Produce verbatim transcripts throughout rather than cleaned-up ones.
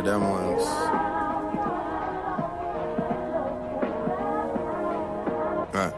them ones. Right.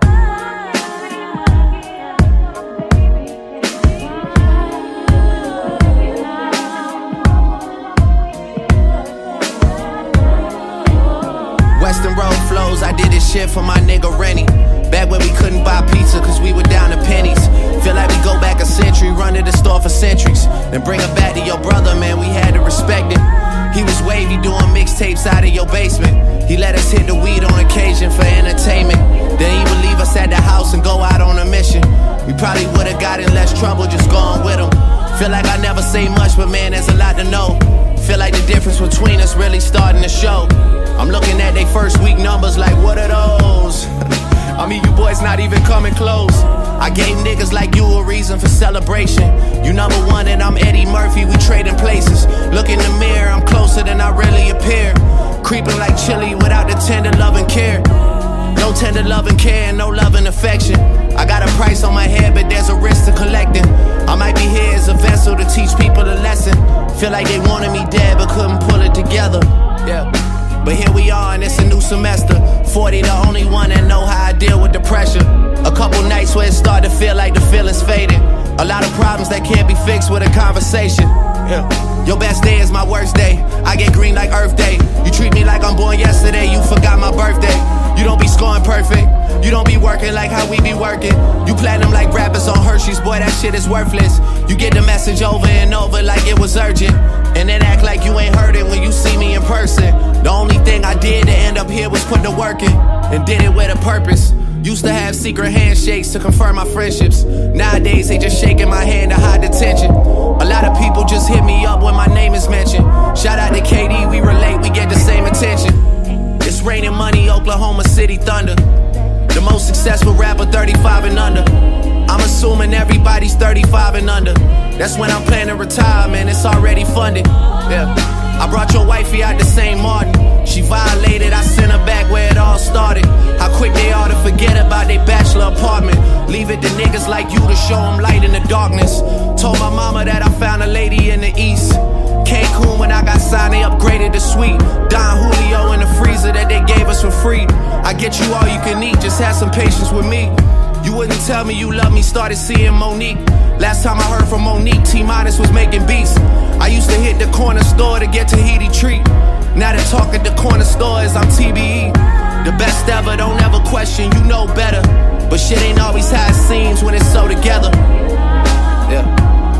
Western Road flows, I did this shit for my nigga Rennie. Back when we couldn't buy pizza cause we were down to pennies. Feel like we go back a century, run to the store for centuries. Then bring it back to your brother, man, we had to respect it. He was wavy doing mixtapes out of your basement. He let us hit the weed on occasion for entertainment. Then he would leave us at the house and go out on a mission. We probably would've got in less trouble just going with him. Feel like I never say much, but man, there's a lot to know. Feel like the difference between us really starting to show. I'm looking at they first week numbers like, what are those? I mean, you boys not even coming close. I gave niggas like you a reason for celebration. You number one and I'm Eddie Murphy, we trading places. Look in the mirror, I'm closer than I really appear. Creeping like chili without the tender love and care. No tender love and care and no love and affection. I got a price on my head, but there's a risk to collecting. I might be here as a vessel to teach people a lesson. Feel like they wanted me dead but couldn't pull it together. Yeah. But here we are and it's a new semester. forty the only one that know how I deal with the pressure. A couple nights where it started to feel like the feeling's fading. A lot of problems that can't be fixed with a conversation. Yeah. Your best day is my worst day. I get green like Earth Day. You treat me like I'm born yesterday, you forgot my birthday. You don't be scoring perfect. You don't be working like how we be working. You platinum like rappers on Hershey's, boy, that shit is worthless. You get the message over and over like it was urgent. And then act like you ain't heard it when you see me in person. The only thing I did to end up here was put the work in. And did it with a purpose. Used to have secret handshakes to confirm my friendships. Nowadays they just shaking my hand to hide the tension. A lot of people just hit me up when my name is mentioned. Shout out to K D, we relate, we get the same attention. It's raining money, Oklahoma City Thunder. The most successful rapper thirty-five and under. I'm assuming everybody's thirty-five and under. That's when I'm planning to retire, man, it's already funded. Yeah. I brought your wifey out to Saint Martin. She violated, I sent her back where it all started. How quick they are to forget about their bachelor apartment. Leave it to niggas like you to show them light in the darkness. Told my mama that I found a lady in the east. Cancun when I got signed, they upgraded the suite. Don Julio in the freezer that they gave us for free. I get you all you can eat, just have some patience with me. You wouldn't tell me you love me, started seeing Monique. Last time I heard from Monique, T-Minus was making beats. I used to hit the corner store to get Tahiti treat. Now the talk at the corner store is I'm T B E. The best ever, don't ever question, you know better. But shit ain't always how it seems when it's so together. Yeah.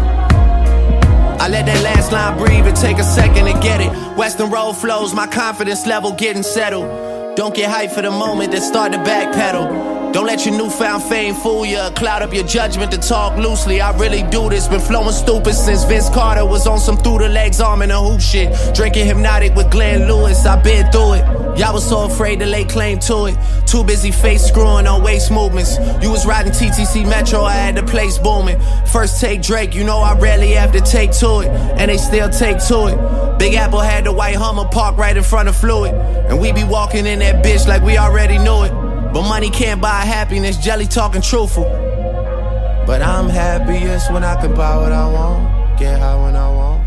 I let that last line breathe and take a second to get it. Western Road flows, my confidence level getting settled. Don't get hyped for the moment, then start to backpedal. Don't let your newfound fame fool you, cloud up your judgment to talk loosely. I really do this, been flowing stupid since Vince Carter was on some through the legs arm and a hoop shit. Drinking Hypnotic with Glenn Lewis, I been through it. Y'all was so afraid to lay claim to it. Too busy face screwing on waist movements. You was riding T T C Metro, I had the place booming. First take Drake, you know I rarely have to take to it. And they still take to it. Big Apple had the white Hummer parked right in front of Fluid. And we be walking in that bitch like we already knew it. But money can't buy happiness, Jelly talking truthful. But I'm happiest when I can buy what I want, get high when I want.